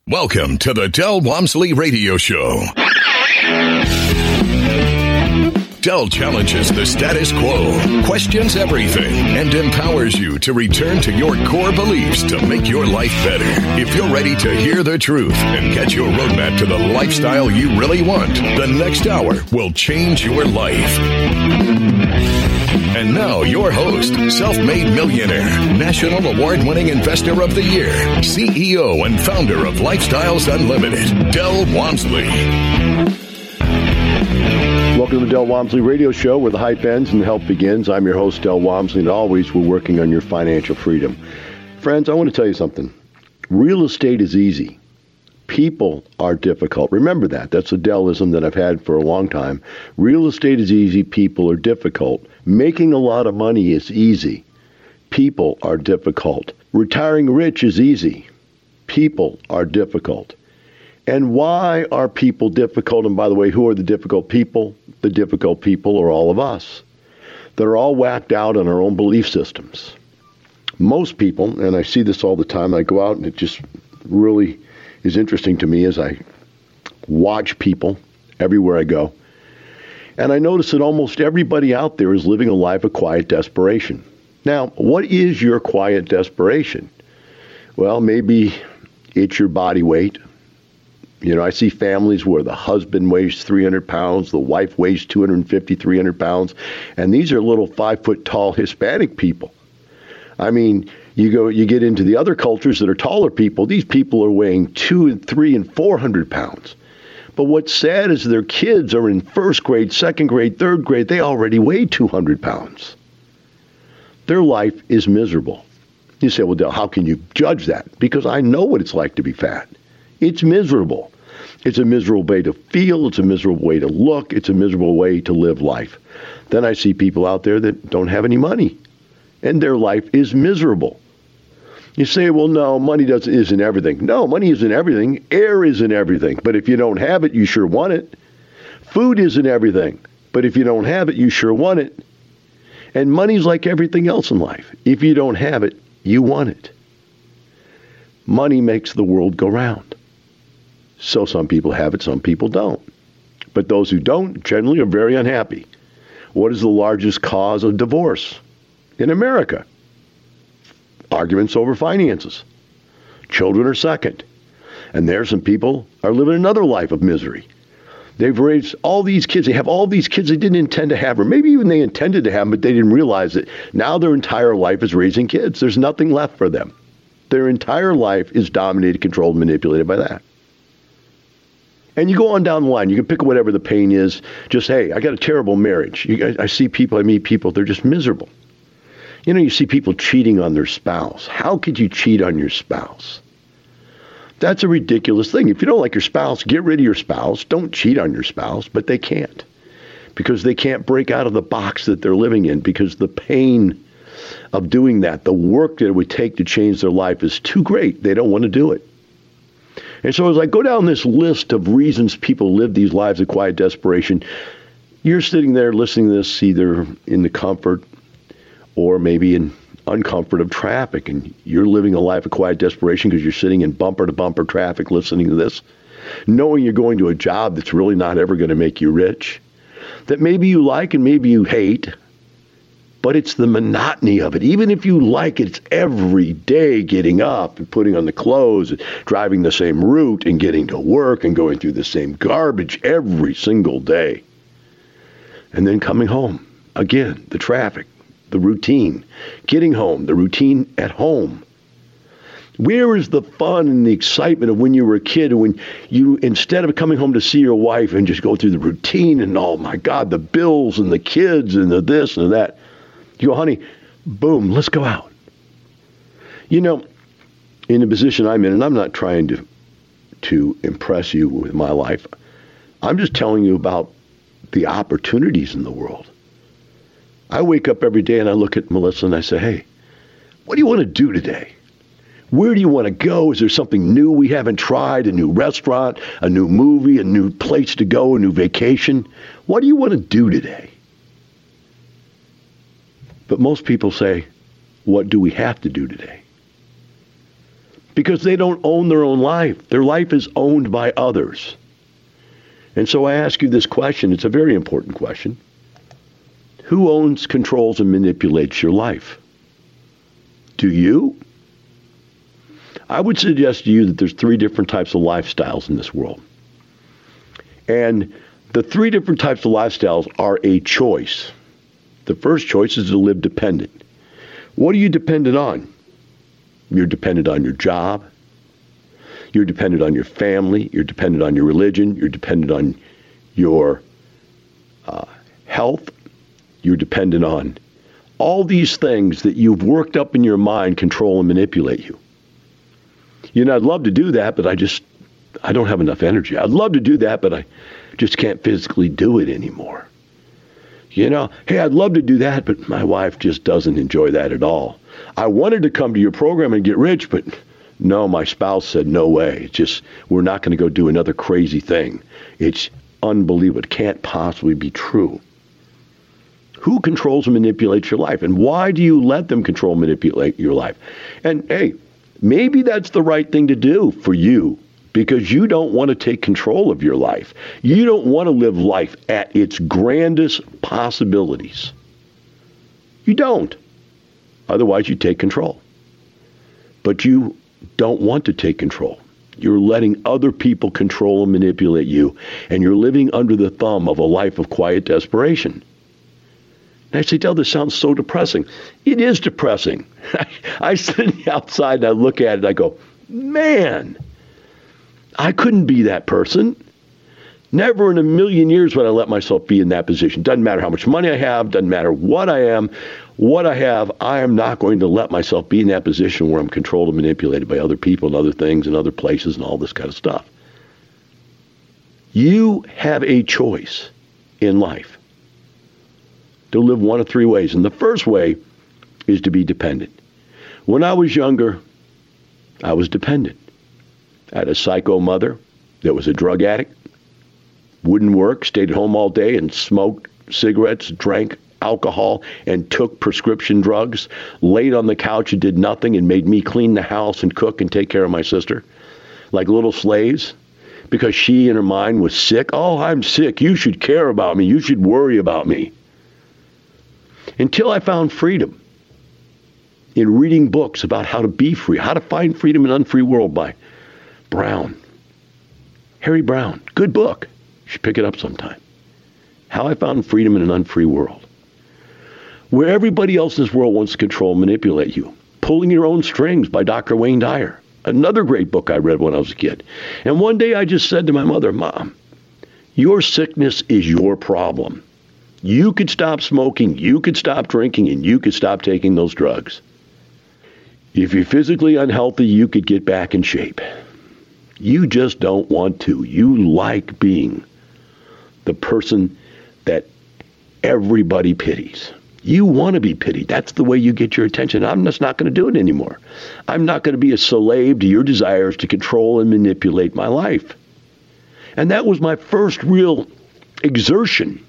Welcome to the Del Walmsley Radio Show. Del challenges the status quo, questions everything, and empowers you to return to your core beliefs to make your life better. If you're ready to hear the truth and get your roadmap to the lifestyle you really want, the next hour will change your life. And now, your host, self-made millionaire, national award-winning investor of the year, CEO and founder of Lifestyles Unlimited, Del Walmsley. Welcome to the Del Walmsley Radio Show, where the hype ends and the help begins. I'm your host, Del Walmsley, and always we're working on your financial freedom. Friends, I want to tell you something. Real estate is easy. People are difficult. Remember that. That's a Delism that I've had for a long time. Real estate is easy. People are difficult. Making a lot of money is easy. People are difficult. Retiring rich is easy. People are difficult. And why are people difficult? And by the way, who are the difficult people? The difficult people are all of us. They're all whacked out on our own belief systems. Most people, and I see this all the time, I go out and it just really is interesting to me as I watch people everywhere I go. And I notice that almost everybody out there is living a life of quiet desperation. Now, what is your quiet desperation? Well, maybe it's your body weight. You know, I see families where the husband weighs 300 pounds, the wife weighs 250, 300 pounds, and these are little 5-foot-tall Hispanic people. I mean, you get into the other cultures that are taller people, these people are weighing 200 and 300 and 400 pounds. But what's sad is their kids are in first grade, second grade, third grade, they already weigh 200 pounds. Their life is miserable. You say, well, Del, how can you judge that? Because I know what it's like to be fat. It's miserable. It's a miserable way to feel. It's a miserable way to look. It's a miserable way to live life. Then I see people out there that don't have any money, and their life is miserable. You say, well, no, money isn't everything. No, money isn't everything. Air isn't everything. But if you don't have it, you sure want it. Food isn't everything. But if you don't have it, you sure want it. And money's like everything else in life. If you don't have it, you want it. Money makes the world go round. So some people have it, some people don't. But those who don't generally are very unhappy. What is the largest cause of divorce in America? Arguments over finances. Children are second. And there some people are living another life of misery. They've raised all these kids. They have all these kids they didn't intend to have, or maybe even they intended to have them, but they didn't realize it. Now their entire life is raising kids. There's nothing left for them. Their entire life is dominated, controlled, manipulated by that. And you go on down the line. You can pick whatever the pain is. Just, hey, I got a terrible marriage. I see people, I meet people, they're just miserable. You know, you see people cheating on their spouse. How could you cheat on your spouse? That's a ridiculous thing. If you don't like your spouse, get rid of your spouse. Don't cheat on your spouse, but they can't. Because they can't break out of the box that they're living in, because the pain of doing that, the work that it would take to change their life is too great. They don't want to do it. And so as I go down this list of reasons people live these lives of quiet desperation, you're sitting there listening to this either in the comfort or maybe in uncomfort of traffic, and you're living a life of quiet desperation because you're sitting in bumper-to-bumper traffic listening to this, knowing you're going to a job that's really not ever going to make you rich, that maybe you like and maybe you hate, but it's the monotony of it. Even if you like it, it's every day getting up and putting on the clothes, and driving the same route and getting to work and going through the same garbage every single day. And then coming home, again, the traffic, the routine, getting home, the routine at home. Where is the fun and the excitement of when you were a kid, when you, instead of coming home to see your wife and just go through the routine and, oh my God, the bills and the kids and the this and that, you go, honey, boom, let's go out. You know, in the position I'm in, and I'm not trying to impress you with my life, I'm just telling you about the opportunities in the world. I wake up every day and I look at Melissa and I say, hey, what do you want to do today? Where do you want to go? Is there something new we haven't tried? A new restaurant, a new movie, a new place to go, a new vacation? What do you want to do today? But most people say, what do we have to do today? because they don't own their own life. Their life is owned by others. And so I ask you this question. It's a very important question. Who owns, controls, and manipulates your life? Do you? I would suggest to you that there's 3 different types of lifestyles in this world. And the 3 different types of lifestyles are a choice. The first choice is to live dependent. What are you dependent on? You're dependent on your job. You're dependent on your family. You're dependent on your religion. You're dependent on your health. You're dependent on all these things that you've worked up in your mind control and manipulate you. You know, I'd love to do that, but I don't have enough energy. I'd love to do that, but I just can't physically do it anymore. You know, hey, I'd love to do that, but my wife just doesn't enjoy that at all. I wanted to come to your program and get rich, but no, my spouse said, no way. It's just, we're not going to go do another crazy thing. It's unbelievable. It can't possibly be true. Who controls and manipulates your life? And why do you let them control and manipulate your life? And hey, maybe that's the right thing to do for you because you don't want to take control of your life. You don't want to live life at its grandest possibilities. You don't. Otherwise, you take control. But you don't want to take control. You're letting other people control and manipulate you, and you're living under the thumb of a life of quiet desperation. And I say, Del, this sounds so depressing. It is depressing. I sit outside and I look at it and I go, man, I couldn't be that person. Never in a million years would I let myself be in that position. Doesn't matter how much money I have, doesn't matter what I am, what I have, I am not going to let myself be in that position where I'm controlled and manipulated by other people and other things and other places and all this kind of stuff. You have a choice in life to live one of 3 ways. And the first way is to be dependent. When I was younger, I was dependent. I had a psycho mother that was a drug addict, wouldn't work, stayed at home all day and smoked cigarettes, drank alcohol, and took prescription drugs, laid on the couch and did nothing and made me clean the house and cook and take care of my sister like little slaves because she in her mind was sick. Oh, I'm sick. You should care about me. You should worry about me. Until I found freedom in reading books about how to be free, how to find freedom in an unfree world by Brown. Harry Brown. Good book. You should pick it up sometime. How I Found Freedom in an Unfree World. Where everybody else in this world wants to control and manipulate you. Pulling Your Own Strings by Dr. Wayne Dyer. Another great book I read when I was a kid. And one day I just said to my mother, Mom, your sickness is your problem. You could stop smoking, you could stop drinking, and you could stop taking those drugs. If you're physically unhealthy, you could get back in shape. You just don't want to. You like being the person that everybody pities. You want to be pitied. That's the way you get your attention. I'm just not going to do it anymore. I'm not going to be a slave to your desires to control and manipulate my life. And that was my first real exertion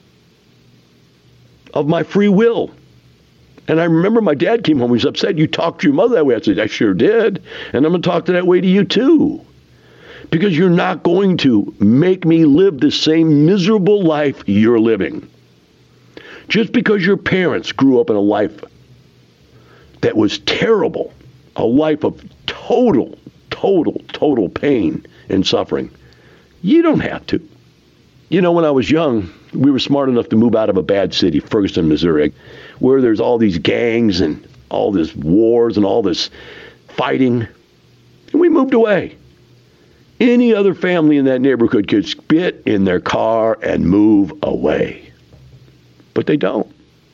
of my free will. And I remember my dad came home, he was upset. You talked to your mother that way. I said, I sure did. And I'm going to talk that way to you too. Because you're not going to make me live the same miserable life you're living. Just because your parents grew up in a life that was terrible, a life of total pain and suffering, you don't have to. You know, when I was young, we were smart enough to move out of a bad city, Ferguson, Missouri, where there's all these gangs and all this wars and all this fighting. And we moved away. Any other family in that neighborhood could spit in their car and move away. But they don't.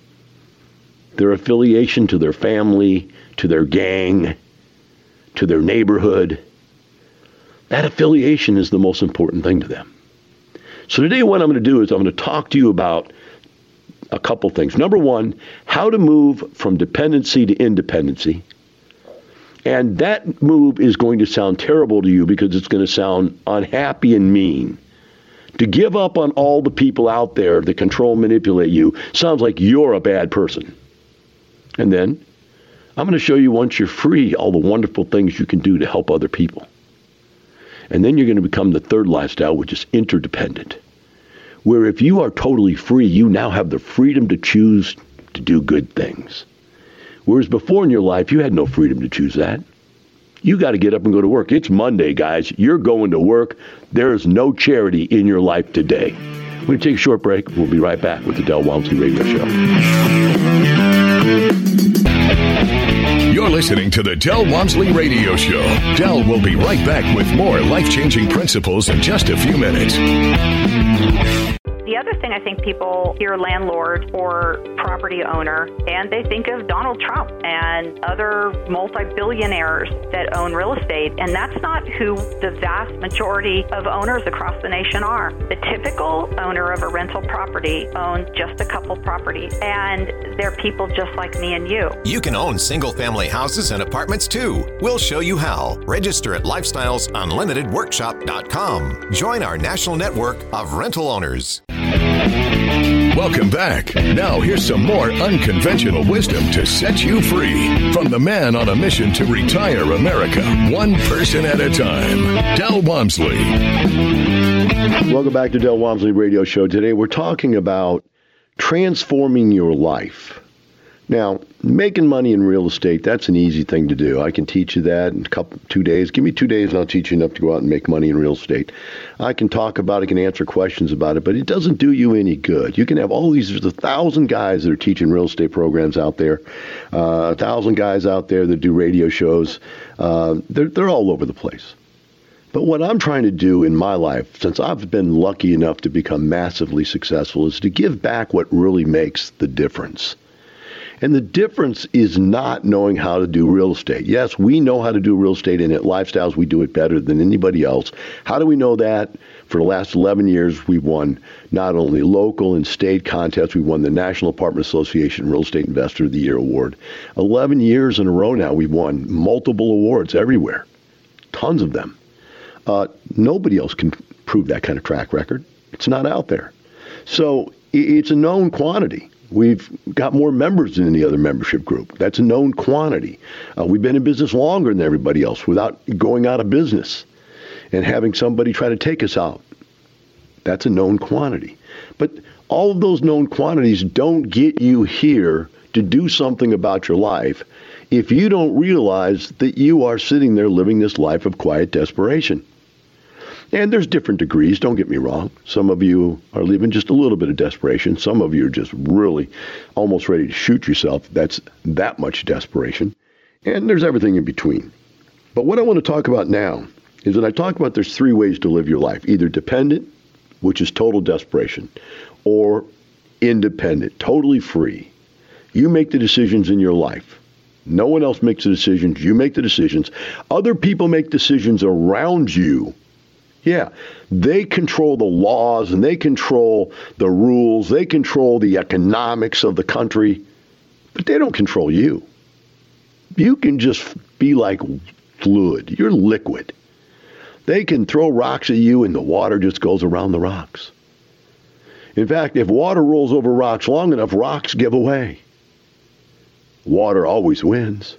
Their affiliation to their family, to their gang, to their neighborhood, that affiliation is the most important thing to them. So today what I'm going to do is I'm going to talk to you about a couple things. Number one, how to move from dependency to independency. And that move is going to sound terrible to you because it's going to sound unhappy and mean. To give up on all the people out there that control and manipulate you sounds like you're a bad person. And then I'm going to show you once you're free all the wonderful things you can do to help other people. And then you're going to become the third lifestyle, which is interdependent, where if you are totally free, you now have the freedom to choose to do good things. Whereas before in your life, you had no freedom to choose that. You got to get up and go to work. It's Monday, guys. You're going to work. There is no charity in your life today. We're going to take a short break. We'll be right back with the Del Walmsley Radio Show. You're listening to the Del Walmsley Radio Show. Del will be right back with more life-changing principles in just a few minutes. The other thing, I think people hear landlord or property owner, and they think of Donald Trump and other multi-billionaires that own real estate, and that's not who the vast majority of owners across the nation are. The typical owner of a rental property owns just a couple properties, and they're people just like me and you. You can own single-family houses and apartments too. We'll show you how. Register at LifestylesUnlimitedWorkshop.com. Join our national network of rental owners. Welcome back. Now here's some more unconventional wisdom to set you free from the man on a mission to retire America, one person at a time, Del Walmsley. Welcome back to Del Walmsley Radio Show. Today we're talking about transforming your life. Now, making money in real estate, that's an easy thing to do. I can teach you that in 2 days. Give me 2 days and I'll teach you enough to go out and make money in real estate. I can talk about it, can answer questions about it, but it doesn't do you any good. You can have all these, there's 1,000 guys that are teaching real estate programs out there, 1,000 guys out there that do radio shows. They're all over the place. But what I'm trying to do in my life, since I've been lucky enough to become massively successful, is to give back what really makes the difference. And the difference is not knowing how to do real estate. Yes, we know how to do real estate, and at Lifestyles, we do it better than anybody else. How do we know that? For the last 11 years, we've won not only local and state contests, we won the National Apartment Association Real Estate Investor of the Year Award. 11 years in a row now, we've won multiple awards everywhere. Tons of them. Nobody else can prove that kind of track record. It's not out there. So it's a known quantity. We've got more members than any other membership group. That's a known quantity. We've been in business longer than everybody else without going out of business and having somebody try to take us out. That's a known quantity. But all of those known quantities don't get you here to do something about your life if you don't realize that you are sitting there living this life of quiet desperation. And there's different degrees, don't get me wrong. Some of you are living just a little bit of desperation. Some of you are just really almost ready to shoot yourself. That's that much desperation. And there's everything in between. But what I want to talk about now is that I talk about there's 3 ways to live your life. Either dependent, which is total desperation, or independent, totally free. You make the decisions in your life. No one else makes the decisions. You make the decisions. Other people make decisions around you. Yeah, they control the laws and they control the rules. They control the economics of the country, but they don't control you. You can just be like fluid. You're liquid. They can throw rocks at you and the water just goes around the rocks. In fact, if water rolls over rocks long enough, rocks give away. Water always wins.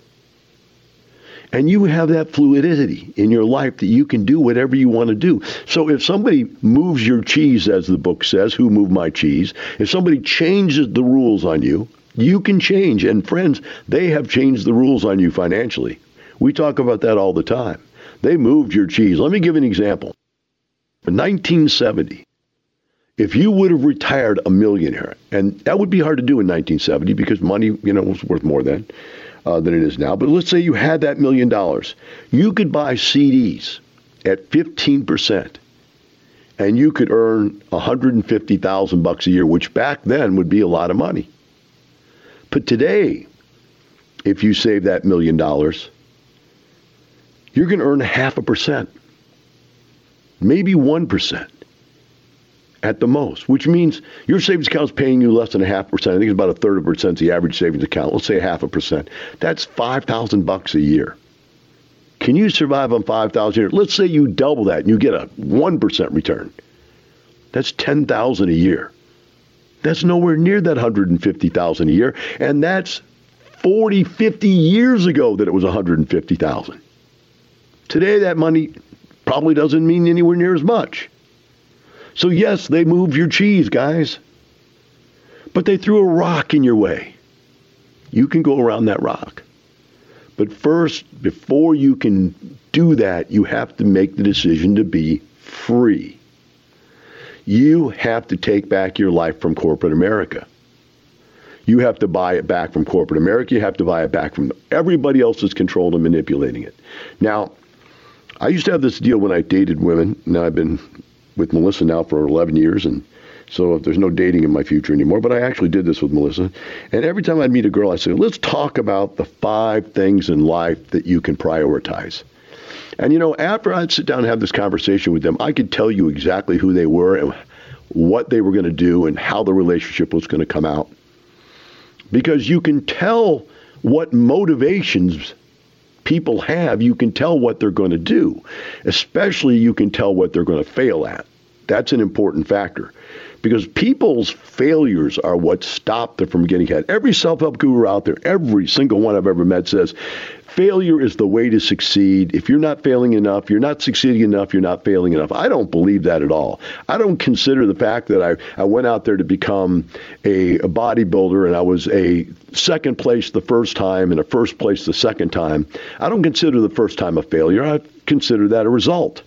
And you have that fluidity in your life that you can do whatever you want to do. So if somebody moves your cheese, as the book says, who moved my cheese? If somebody changes the rules on you, you can change. And friends, they have changed the rules on you financially. We talk about that all the time. They moved your cheese. Let me give an example. In 1970, if you would have retired a millionaire, and that would be hard to do in 1970 because money, was worth more then than it is now. But let's say you had that $1 million. You could buy CDs at 15%, and you could earn $150,000 a year, which back then would be a lot of money. But today, if you save that $1 million, you're going to earn 0.5%, maybe 1%. At the most, which means your savings account is paying you less than 0.5%. I think it's about 1/3% is the average savings account. Let's say 0.5%. That's $5,000 a year. Can you survive on $5,000 a year? Let's say you double that and you get a 1% return. That's $10,000 a year. That's nowhere near that $150,000 a year, and that's 40, 50 years ago that it was $150,000. Today, that money probably doesn't mean anywhere near as much. So yes, they moved your cheese, guys. But they threw a rock in your way. You can go around that rock. But first, before you can do that, you have to make the decision to be free. You have to take back your life from corporate America. You have to buy it back from corporate America. You have to buy it back from everybody else that's controlling and manipulating it. Now, I used to have this deal when I dated women. Now I've been with Melissa now for 11 years, and so there's no dating in my future anymore. But I actually did this with Melissa. And every time I'd meet a girl, I'd say, let's talk about the 5 things in life that you can prioritize. And, you know, after I'd sit down and have this conversation with them, I could tell you exactly who they were and what they were going to do and how the relationship was going to come out. Because you can tell what motivations people have. You can tell what they're going to do. Especially you can tell what they're going to fail at. That's an important factor. Because people's failures are what stop them from getting ahead. Every self-help guru out there, every single one I've ever met says, failure is the way to succeed. If you're not failing enough, you're not succeeding enough, you're not failing enough. I don't believe that at all. I don't consider the fact that I went out there to become a bodybuilder and I was a second place the first time and a first place the second time. I don't consider the first time a failure. I consider that a result.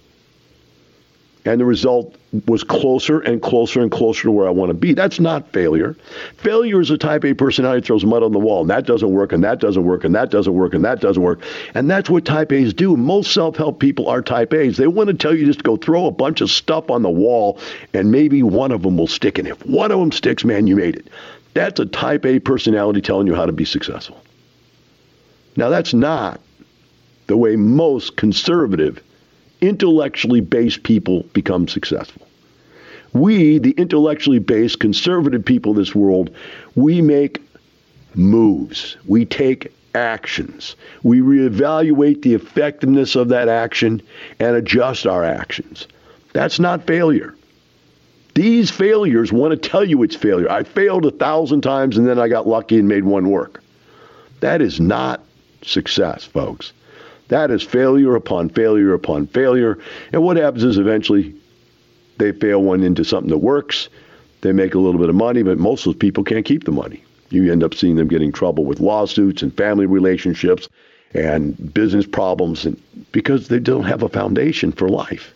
And the result was closer and closer and closer to where I want to be. That's not failure. Failure is a type A personality that throws mud on the wall, and that doesn't work, and that doesn't work, and that doesn't work, and that doesn't work. And that's what type A's do. Most self-help people are type A's. They want to tell you just to go throw a bunch of stuff on the wall, and maybe one of them will stick. And if one of them sticks, man, you made it. That's a type A personality telling you how to be successful. Now, that's not the way most conservative, intellectually based people become successful. We, the intellectually based, conservative people of this world, we make moves. We take actions. We reevaluate the effectiveness of that action and adjust our actions. That's not failure. These failures want to tell you it's failure. I failed 1,000 times and then I got lucky and made one work. That is not success, folks. That is failure upon failure upon failure. And what happens is eventually they fail one into something that works. They make a little bit of money, but most of those people can't keep the money. You end up seeing them getting in trouble with lawsuits and family relationships and business problems because they don't have a foundation for life.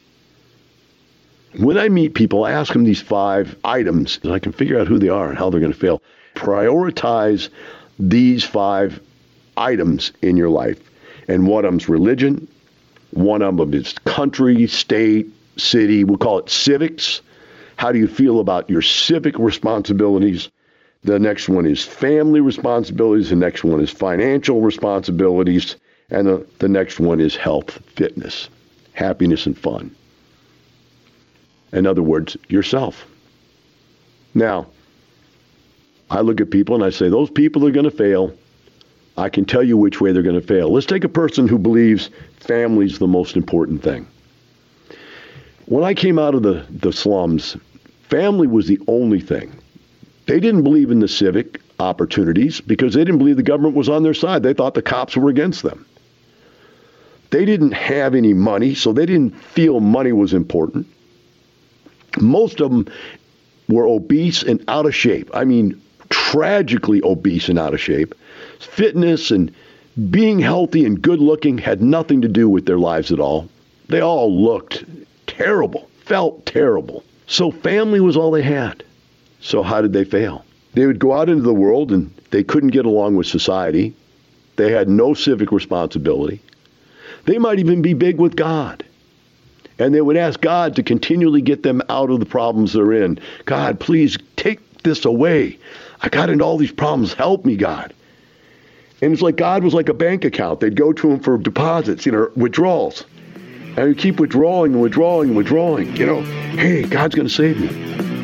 When I meet people, I ask them these 5 items, and I can figure out who they are and how they're going to fail. Prioritize these 5 items in your life. And one of them's religion, one of them is country, state, city. We'll call it civics. How do you feel about your civic responsibilities? The next one is family responsibilities. The next one is financial responsibilities. And the next one is health, fitness, happiness, and fun. In other words, yourself. Now, I look at people and I say, those people are going to fail. I can tell you which way they're going to fail. Let's take a person who believes family's the most important thing. When I came out of the slums, family was the only thing. They didn't believe in the civic opportunities because they didn't believe the government was on their side. They thought the cops were against them. They didn't have any money, so they didn't feel money was important. Most of them were obese and out of shape. I mean, tragically obese and out of shape. Fitness and being healthy and good looking had nothing to do with their lives at all. They all looked terrible, felt terrible. So family was all they had. So how did they fail? They would go out into the world and they couldn't get along with society. They had no civic responsibility. They might even be big with God. And they would ask God to continually get them out of the problems they're in. God, please take this away. I got into all these problems. Help me, God. And it's like God was like a bank account. They'd go to him for deposits, withdrawals. And he'd keep withdrawing and withdrawing and withdrawing. Hey, God's going to save me.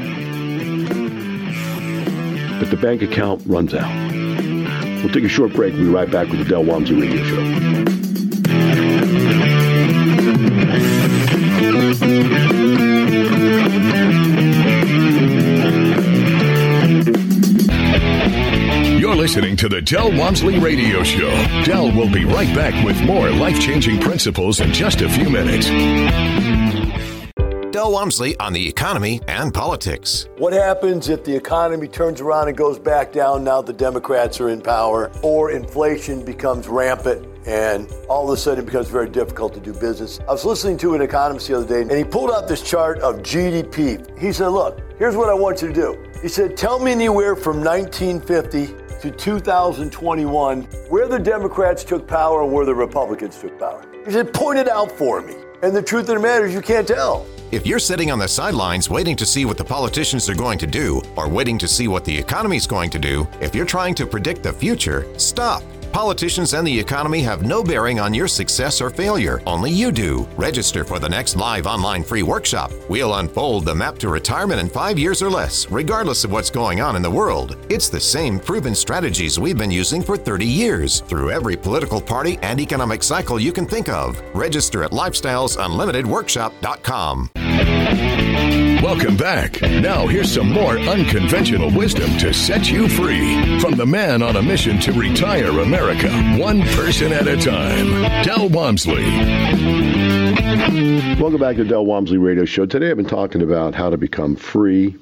But the bank account runs out. We'll take a short break. We'll be right back with the Del Walmsley Radio Show. You're listening to the Del Walmsley Radio Show. Del will be right back with more life-changing principles in just a few minutes. Del Walmsley on the economy and politics. What happens if the economy turns around and goes back down now the Democrats are in power, or inflation becomes rampant and all of a sudden it becomes very difficult to do business? I was listening to an economist the other day and he pulled out this chart of GDP. He said, look, here's what I want you to do. He said, tell me anywhere from 1950 to 2021 where the Democrats took power and where the Republicans took power. He said, point it out for me. And the truth of the matter is you can't tell. If you're sitting on the sidelines waiting to see what the politicians are going to do, or waiting to see what the economy's going to do, if you're trying to predict the future, stop. Politicians and the economy have no bearing on your success or failure. Only you do. Register for the next live online free workshop. We'll unfold the map to retirement in 5 years or less, regardless of what's going on in the world. It's the same proven strategies we've been using for 30 years, through every political party and economic cycle you can think of. Register at lifestylesunlimitedworkshop.com. Welcome back. Now here's some more unconventional wisdom to set you free from the man on a mission to retire America, one person at a time, Del Walmsley. Welcome back to the Del Walmsley Radio Show. Today I've been talking about how to become free,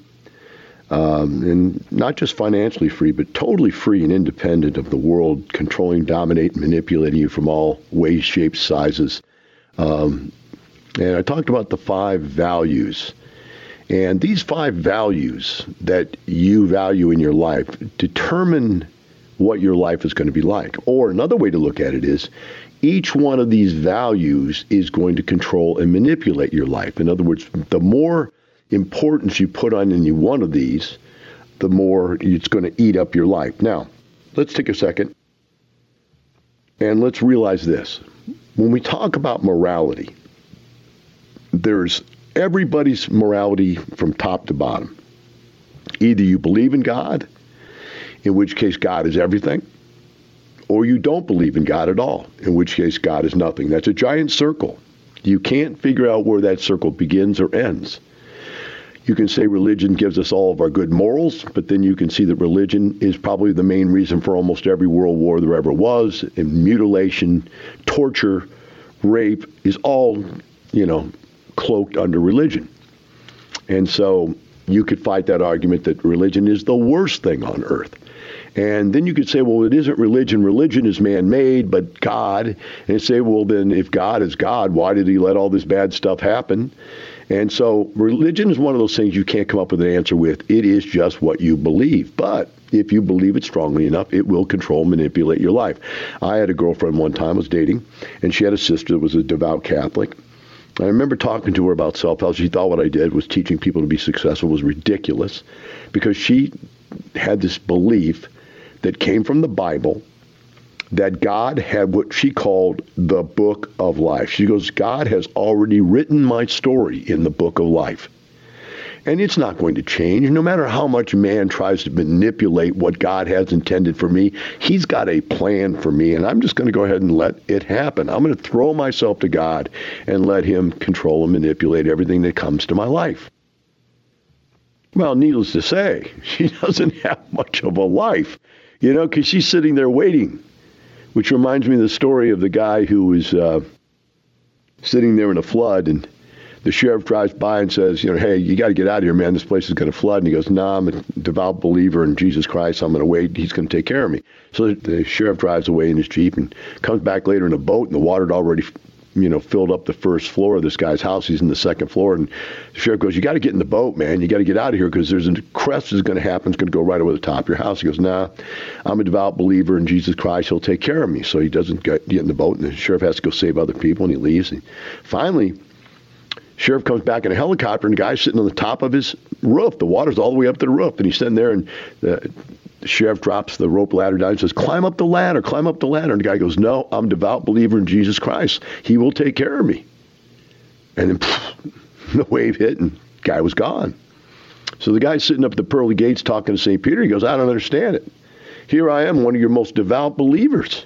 and not just financially free, but totally free and independent of the world controlling, dominating, manipulating you from all ways, shapes, sizes. And I talked about the 5 values. And these 5 values that you value in your life determine what your life is going to be like. Or another way to look at it is each one of these values is going to control and manipulate your life. In other words, the more importance you put on any one of these, the more it's going to eat up your life. Now, let's take a second and let's realize this. When we talk about morality, there's everybody's morality from top to bottom. Either you believe in God, in which case God is everything, or you don't believe in God at all, in which case God is nothing. That's a giant circle. You can't figure out where that circle begins or ends. You can say religion gives us all of our good morals, but then you can see that religion is probably the main reason for almost every world war there ever was, and mutilation, torture, rape is all, cloaked under religion. And so you could fight that argument that religion is the worst thing on earth. And then you could say, well, it isn't religion. Religion is man-made, but God. And say, well, then if God is God, why did he let all this bad stuff happen? And so religion is one of those things you can't come up with an answer with. It is just what you believe. But if you believe it strongly enough, it will control, manipulate your life. I had a girlfriend one time I was dating, and she had a sister that was a devout Catholic. I remember talking to her about self-help. She thought what I did was teaching people to be successful was ridiculous because she had this belief that came from the Bible that God had what she called the book of life. She goes, God has already written my story in the book of life. And it's not going to change. No matter how much man tries to manipulate what God has intended for me, he's got a plan for me, and I'm just going to go ahead and let it happen. I'm going to throw myself to God and let him control and manipulate everything that comes to my life. Well, needless to say, she doesn't have much of a life, because she's sitting there waiting, which reminds me of the story of the guy who was sitting there in a flood, and the sheriff drives by and says, hey, you got to get out of here, man. This place is going to flood. And he goes, nah, I'm a devout believer in Jesus Christ. I'm going to wait. He's going to take care of me. So the sheriff drives away in his Jeep and comes back later in a boat, and the water had already, filled up the first floor of this guy's house. He's in the second floor. And the sheriff goes, you got to get in the boat, man. You got to get out of here because there's a crest is going to happen. It's going to go right over the top of your house. He goes, nah, I'm a devout believer in Jesus Christ. He'll take care of me. So he doesn't get in the boat, and the sheriff has to go save other people, and he leaves. And finally, sheriff comes back in a helicopter, and the guy's sitting on the top of his roof. The water's all the way up to the roof, and he's sitting there, and the sheriff drops the rope ladder down and says, climb up the ladder, climb up the ladder. And the guy goes, no, I'm a devout believer in Jesus Christ. He will take care of me. And then the wave hit, and the guy was gone. So the guy's sitting up at the pearly gates talking to St. Peter. He goes, I don't understand it. Here I am, one of your most devout believers.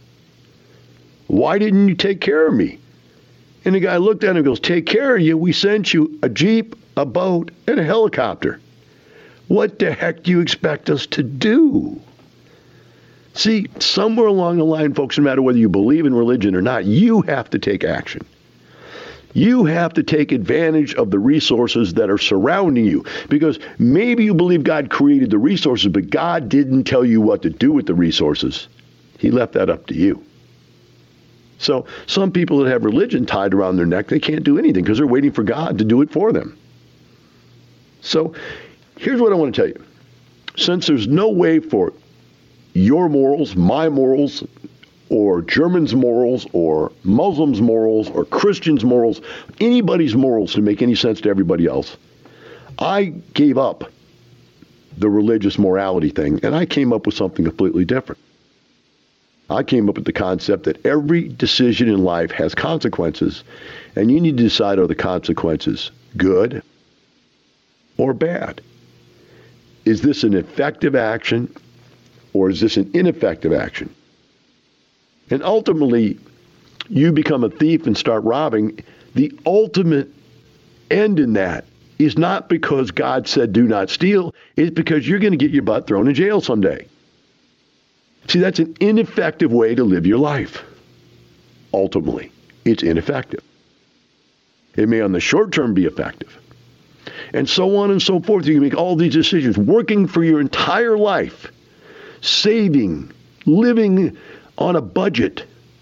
Why didn't you take care of me? And the guy looked at him and goes, take care of you. We sent you a Jeep, a boat, and a helicopter. What the heck do you expect us to do? See, somewhere along the line, folks, no matter whether you believe in religion or not, you have to take action. You have to take advantage of the resources that are surrounding you, because maybe you believe God created the resources, but God didn't tell you what to do with the resources. He left that up to you. So some people that have religion tied around their neck, they can't do anything because they're waiting for God to do it for them. So here's what I want to tell you. Since there's no way for your morals, my morals, or Germans' morals, or Muslims' morals, or Christians' morals, anybody's morals to make any sense to everybody else, I gave up the religious morality thing, and I came up with something completely different. I came up with the concept that every decision in life has consequences, and you need to decide, are the consequences good or bad? Is this an effective action, or is this an ineffective action? And ultimately, you become a thief and start robbing. The ultimate end in that is not because God said do not steal. It's because you're going to get your butt thrown in jail someday. See, that's an ineffective way to live your life. Ultimately, it's ineffective. It may on the short term be effective. And so on and so forth. You can make all these decisions, working for your entire life, saving, living on a budget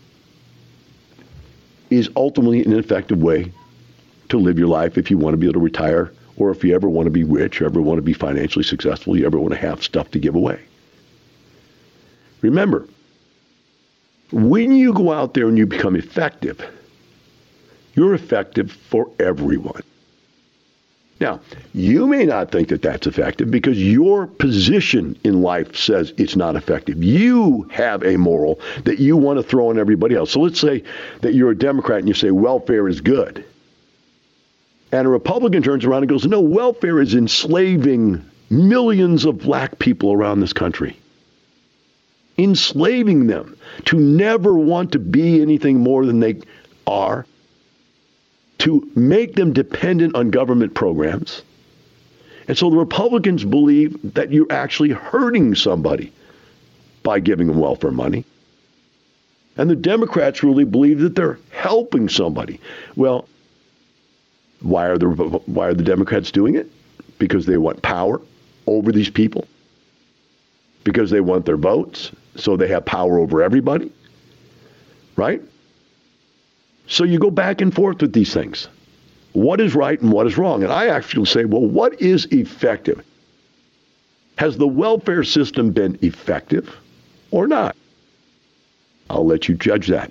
is ultimately an ineffective way to live your life if you want to be able to retire, or if you ever want to be rich, or ever want to be financially successful, you ever want to have stuff to give away. Remember, when you go out there and you become effective, you're effective for everyone. Now, you may not think that that's effective because your position in life says it's not effective. You have a moral that you want to throw on everybody else. So let's say that you're a Democrat and you say welfare is good. And a Republican turns around and goes, no, welfare is enslaving millions of black people around this country. Enslaving them to never want to be anything more than they are, to make them dependent on government programs. And so the Republicans believe that you're actually hurting somebody by giving them welfare money. And the Democrats really believe that they're helping somebody. Well, why are the Democrats doing it? Because they want power over these people. Because they want their votes, so they have power over everybody. Right? So you go back and forth with these things. What is right and what is wrong? And I actually say, well, what is effective? Has the welfare system been effective or not? I'll let you judge that.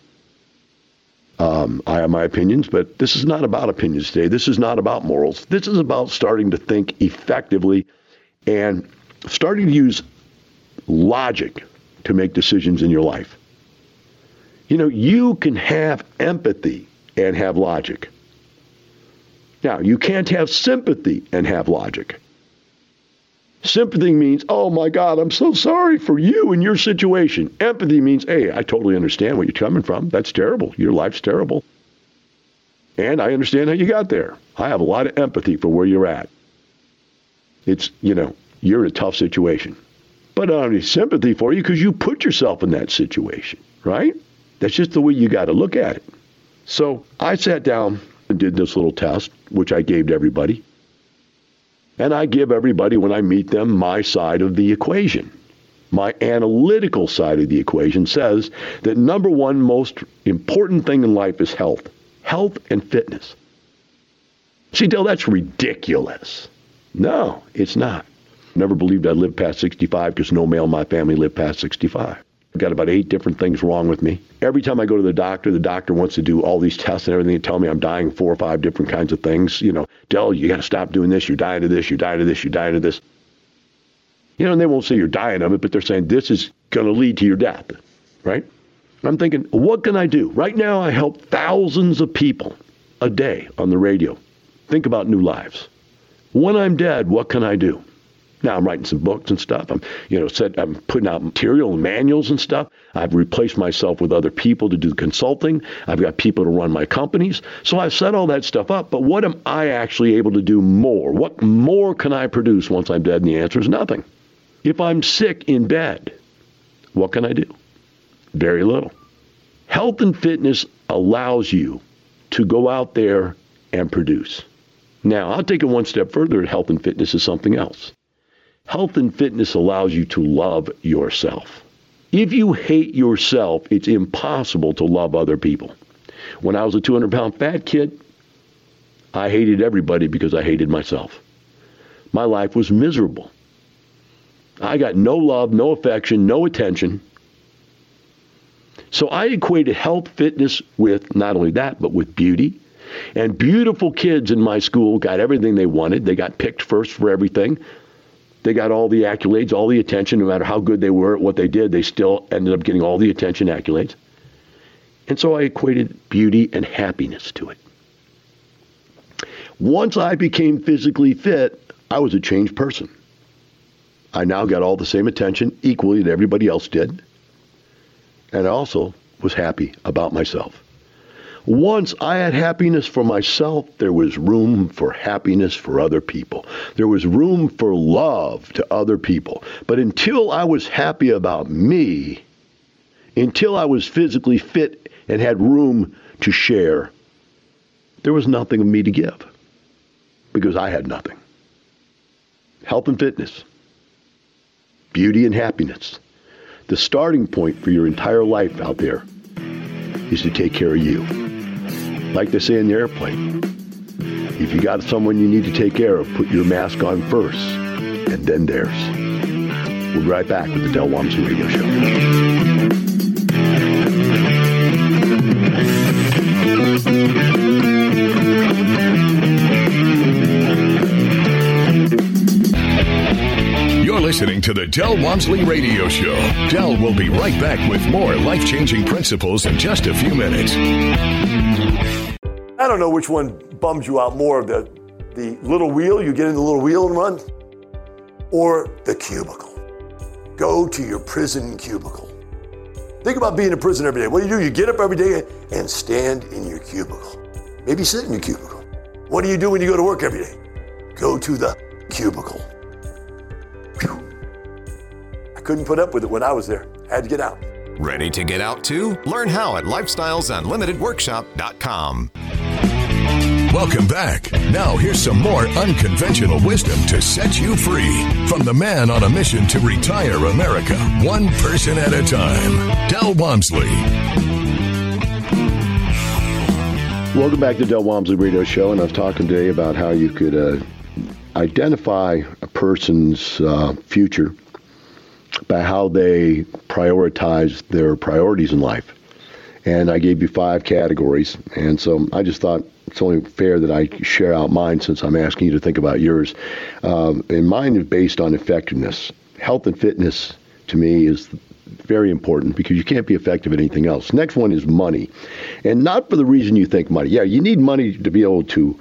I have my opinions, but this is not about opinions today. This is not about morals. This is about starting to think effectively and starting to use logic to make decisions in your life. You know, you can have empathy and have logic. Now, you can't have sympathy and have logic. Sympathy means, oh my God, I'm so sorry for you and your situation. Empathy means, hey, I totally understand where you're coming from. That's terrible. Your life's terrible. And I understand how you got there. I have a lot of empathy for where you're at. It's, you're in a tough situation. But I don't have any sympathy for you because you put yourself in that situation, right? That's just the way you got to look at it. So I sat down and did this little test, which I gave to everybody. And I give everybody, when I meet them, my side of the equation. My analytical side of the equation says that number one most important thing in life is health. Health and fitness. See, Del, that's ridiculous. No, it's not. Never believed I'd live past 65 because no male in my family lived past 65. I've got about 8 different things wrong with me. Every time I go to the doctor wants to do all these tests and everything and tell me I'm dying of 4 or 5 different kinds of things. Del, you got to stop doing this. You're dying of this. You're dying of this. You're dying of this. And they won't say you're dying of it, but they're saying this is going to lead to your death, right? I'm thinking, what can I do? Right now, I help thousands of people a day on the radio think about new lives. When I'm dead, what can I do? Now I'm writing some books and stuff. I'm putting out material and manuals and stuff. I've replaced myself with other people to do consulting. I've got people to run my companies. So I've set all that stuff up. But what am I actually able to do more? What more can I produce once I'm dead? And the answer is nothing. If I'm sick in bed, What can I do? Very little. Health and fitness allows you to go out there and produce. Now, I'll take it one step further. Health and fitness is something else. Health and fitness allows you to love yourself. If you hate yourself, it's impossible to love other people. When I was a 200-pound fat kid, I hated everybody because I hated myself. My life was miserable. I got no love, no affection, no attention. So I equated health, fitness with not only that, but with beauty. And beautiful kids in my school got everything they wanted. They got picked first for everything. They got all the accolades, all the attention. No matter how good they were at what they did, they still ended up getting all the attention, accolades. And so I equated beauty and happiness to it. Once I became physically fit, I was a changed person. I now got all the same attention equally that everybody else did. And I also was happy about myself. Once I had happiness for myself, there was room for happiness for other people. There was room for love to other people. But until I was happy about me, until I was physically fit and had room to share, there was nothing of me to give because I had nothing. Health and fitness, beauty and happiness. The starting point for your entire life out there is to take care of you. Like they say in the airplane, if you got someone you need to take care of, put your mask on first, and then theirs. We'll be right back with the Del Walmsley Radio Show. You're listening to the Del Walmsley Radio Show. Del will be right back with more life-changing principles in just a few minutes. I don't know which one bums you out more, the little wheel, you get in the little wheel and run, or the cubicle. Go to your prison cubicle. Think about being in prison every day. What do? You get up every day and stand in your cubicle. Maybe sit in your cubicle. What do you do when you go to work every day? Go to the cubicle. Whew. I couldn't put up with it when I was there. I had to get out. Ready to get out too? Learn how at lifestylesunlimitedworkshop.com. Welcome back. Now here's some more unconventional wisdom to set you free from the man on a mission to retire America, one person at a time, Del Walmsley. Welcome back to Del Walmsley Radio Show, and I was talking today about how you could identify a person's future by how they prioritize their priorities in life. And I gave you 5 categories, and so I just thought it's only fair that I share out mine since I'm asking you to think about yours. And mine is based on effectiveness. Health and fitness, to me, is very important because you can't be effective at anything else. Next one is money. And not for the reason you think money. Yeah, you need money to be able to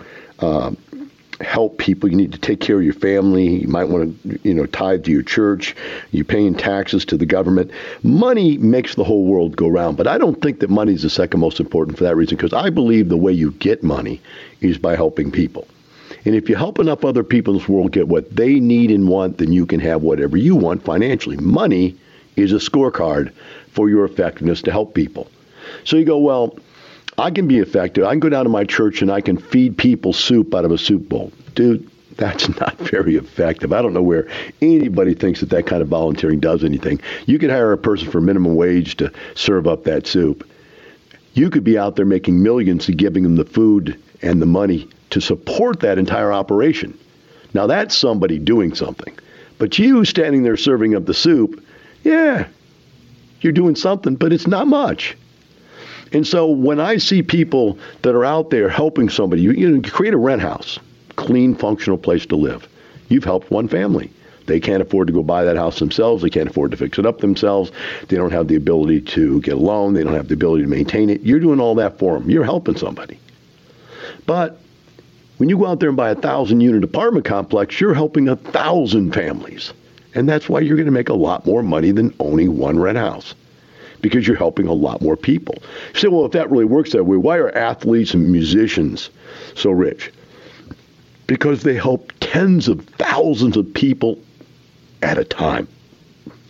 help people. You need to take care of your family. You might want to, tithe to your church. You're paying taxes to the government. Money makes the whole world go round. But I don't think that money is the second most important for that reason, because I believe the way you get money is by helping people. And if you help enough other people in this world get what they need and want, then you can have whatever you want financially. Money is a scorecard for your effectiveness to help people. So you go, well, I can be effective. I can go down to my church and I can feed people soup out of a soup bowl. Dude, that's not very effective. I don't know where anybody thinks that kind of volunteering does anything. You can hire a person for minimum wage to serve up that soup. You could be out there making millions and giving them the food and the money to support that entire operation. Now that's somebody doing something. But you standing there serving up the soup, yeah, you're doing something, but it's not much. And so when I see people that are out there helping somebody, you create a rent house, clean, functional place to live. You've helped one family. They can't afford to go buy that house themselves. They can't afford to fix it up themselves. They don't have the ability to get a loan. They don't have the ability to maintain it. You're doing all that for them. You're helping somebody. But when you go out there and buy a 1,000-unit apartment complex, you're helping 1,000 families. And that's why you're going to make a lot more money than owning one rent house, because you're helping a lot more people. You say, well, if that really works that way, why are athletes and musicians so rich? Because they help tens of thousands of people at a time.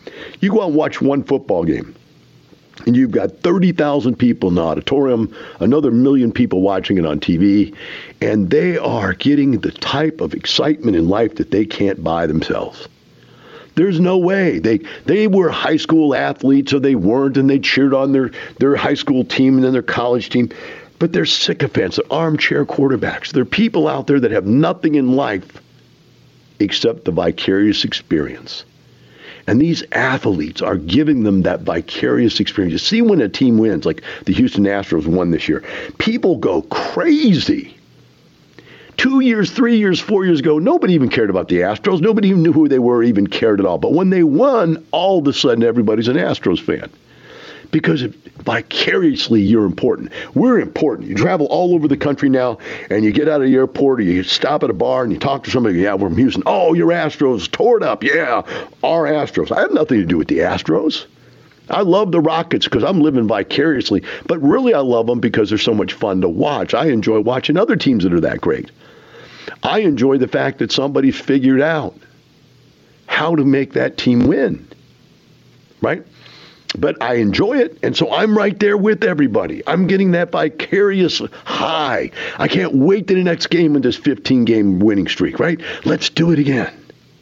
You go out and watch one football game, and you've got 30,000 people in the auditorium, another 1 million people watching it on TV, and they are getting the type of excitement in life that they can't buy themselves. There's no way. They were high school athletes, or they weren't, and they cheered on their high school team and then their college team. But they're sycophants, they're armchair quarterbacks. They're people out there that have nothing in life except the vicarious experience. And these athletes are giving them that vicarious experience. You see when a team wins, like the Houston Astros won this year, people go crazy. 2 years, 3 years, 4 years ago, nobody even cared about the Astros. Nobody even knew who they were, even cared at all. But when they won, all of a sudden everybody's an Astros fan. Because vicariously you're important. We're important. You travel all over the country now, and you get out of the airport, or you stop at a bar, and you talk to somebody. Yeah, we're from Houston. Oh, your Astros tore it up. Yeah, our Astros. I have nothing to do with the Astros. I love the Rockets because I'm living vicariously. But really I love them because they're so much fun to watch. I enjoy watching other teams that are that great. I enjoy the fact that somebody's figured out how to make that team win. Right? But I enjoy it, and so I'm right there with everybody. I'm getting that vicarious high. I can't wait to the next game in this 15-game winning streak, right? Let's do it again.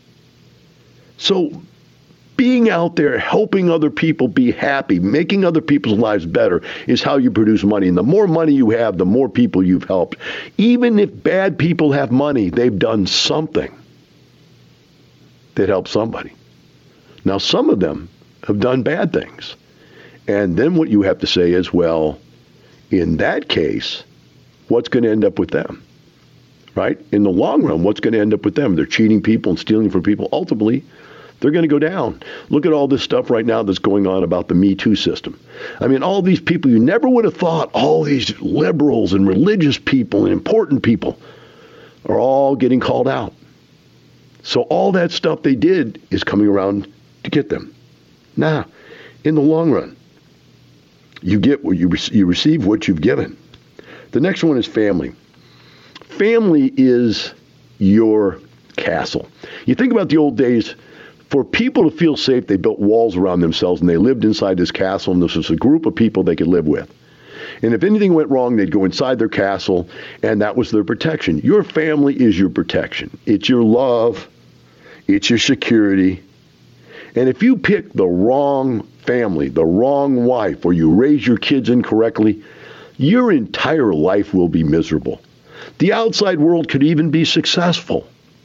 So being out there, helping other people be happy, making other people's lives better is how you produce money. And the more money you have, the more people you've helped. Even if bad people have money, they've done something that helps somebody. Now, some of them have done bad things. And then what you have to say is, well, in that case, what's going to end up with them? Right? In the long run, what's going to end up with them? They're cheating people and stealing from people. Ultimately, they're going to go down. Look at all this stuff right now that's going on about the Me Too system. I mean, all these people you never would have thought, all these liberals and religious people and important people are all getting called out. So all that stuff they did is coming around to get them. Now, in the long run, you get what you receive what you've given. The next one is family. Family is your castle. You think about the old days. For people to feel safe, they built walls around themselves, and they lived inside this castle, and this was a group of people they could live with. And if anything went wrong, they'd go inside their castle, and that was their protection. Your family is your protection. It's your love. It's your security. And if you pick the wrong family, the wrong wife, or you raise your kids incorrectly, your entire life will be miserable. The outside world could even be successful,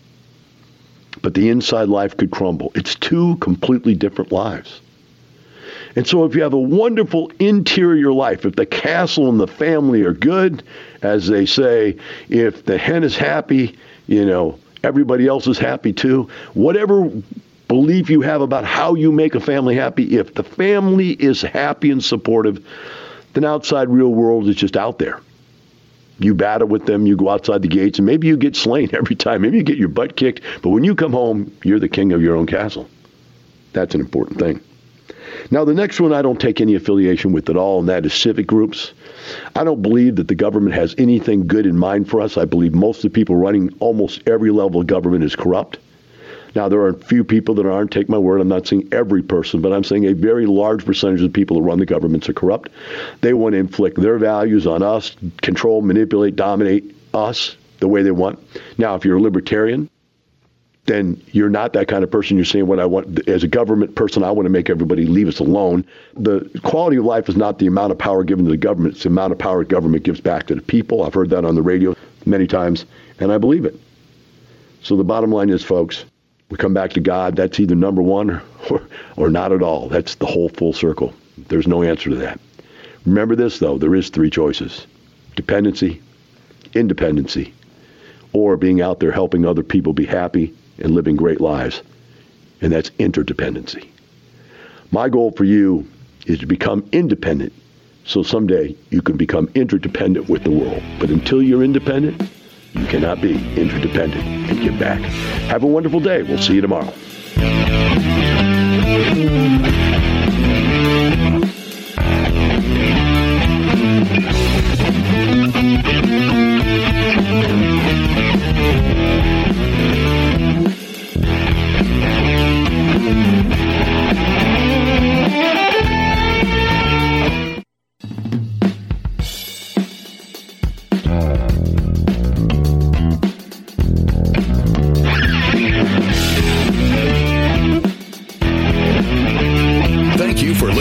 but the inside life could crumble. It's two completely different lives. And so if you have a wonderful interior life, if the castle and the family are good, as they say, if the hen is happy, everybody else is happy too. Whatever belief you have about how you make a family happy, if the family is happy and supportive, then outside real world is just out there. You battle with them, you go outside the gates, and maybe you get slain every time. Maybe you get your butt kicked, but when you come home, you're the king of your own castle. That's an important thing. Now, the next one I don't take any affiliation with at all, and that is civic groups. I don't believe that the government has anything good in mind for us. I believe most of the people running almost every level of government is corrupt. Now, there are a few people that aren't. Take my word, I'm not saying every person, but I'm saying a very large percentage of the people that run the governments are corrupt. They want to inflict their values on us, control, manipulate, dominate us the way they want. Now, if you're a libertarian, then you're not that kind of person. You're saying what I want. As a government person, I want to make everybody leave us alone. The quality of life is not the amount of power given to the government. It's the amount of power government gives back to the people. I've heard that on the radio many times, and I believe it. So the bottom line is, folks, we come back to God. That's either number one or not at all. That's the whole full circle. There's no answer to that. Remember this, though. There is three choices: dependency, independency, or being out there helping other people be happy and living great lives. And that's interdependency. My goal for you is to become independent so someday you can become interdependent with the world. But until you're independent, you cannot be interdependent and give back. Have a wonderful day. We'll see you tomorrow.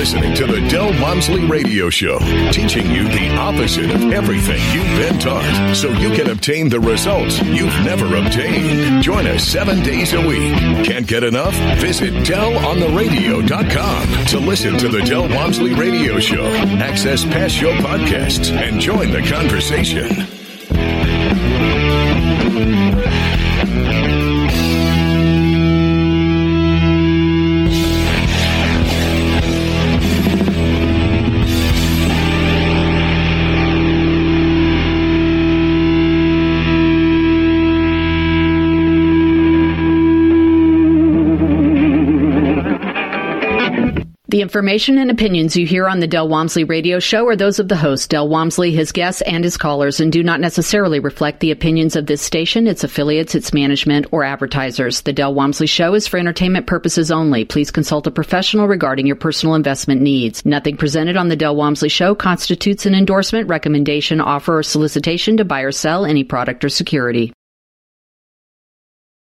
listening to the Del Walmsley Radio Show, teaching you the opposite of everything you've been taught, so you can obtain the results you've never obtained. Join us 7 days a week. Can't get enough? Visit DelOnTheRadio.com to listen to the Del Walmsley Radio Show, access past show podcasts, and join the conversation. The information and opinions you hear on the Del Walmsley Radio Show are those of the host, Del Walmsley, his guests, and his callers, and do not necessarily reflect the opinions of this station, its affiliates, its management, or advertisers. The Del Walmsley Show is for entertainment purposes only. Please consult a professional regarding your personal investment needs. Nothing presented on the Del Walmsley Show constitutes an endorsement, recommendation, offer, or solicitation to buy or sell any product or security.